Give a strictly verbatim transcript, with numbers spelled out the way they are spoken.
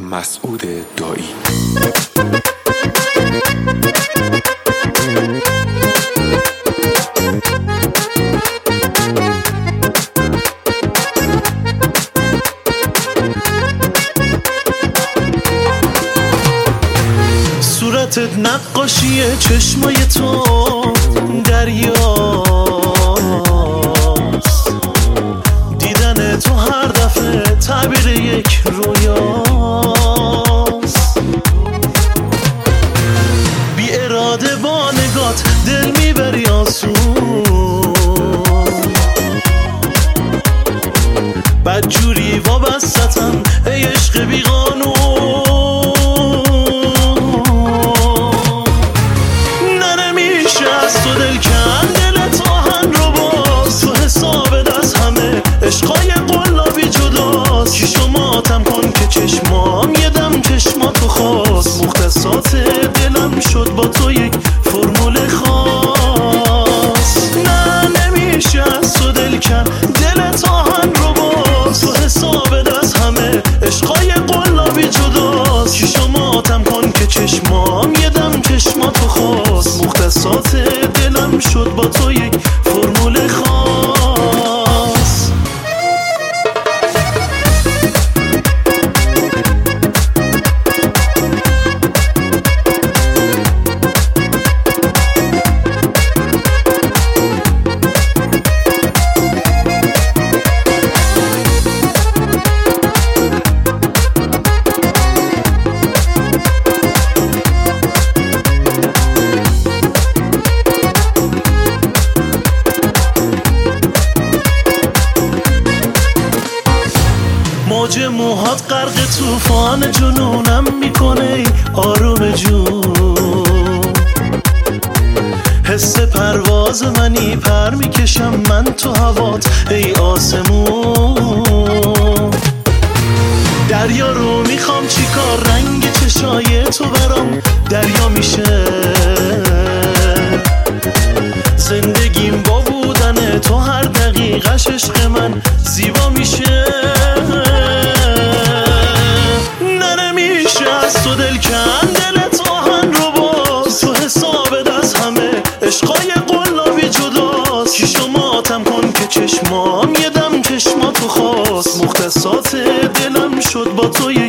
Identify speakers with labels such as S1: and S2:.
S1: مسعود دایی.
S2: صورتت نقاشی چشمای تو دریاست، دیدن تو هر دفعه تعبیر یک رویاست. بی اراده با نگات دل میبری آسون، بدجوری وابستم ای عشق بی قانون. عشقای قلابی جداست، کی شماتم کن که چشمام یه دم چشماتو خواست. مختصات دلم شد با تو یک فرمول خاص. نه نمیشه از تو دل کن، دلت آهن رو باز. تو حساب دست همه عشقای قلابی جداست، کی شماتم کن که چشمام یه دم چشماتو خواست. مختصات دلم شد با تو یک فرمول خاص. موج موهات غرق طوفان جنونم میکنه آروم جون. حس پرواز منی پر میکشم من تو هوات ای آسمون. دریا رو میخوام چیکار، رنگ چشای تو برام دریا میشه. زندگیم با بودن تو هر دقیقش عشق من زیبا میشه. تو دل کن، دلت آهن رو باز. تو حساب دست همه عشقای قلابی جداست، کی شماتم کن که چشمام یه دم چشماتو خواست. مختصات دلم شد با تو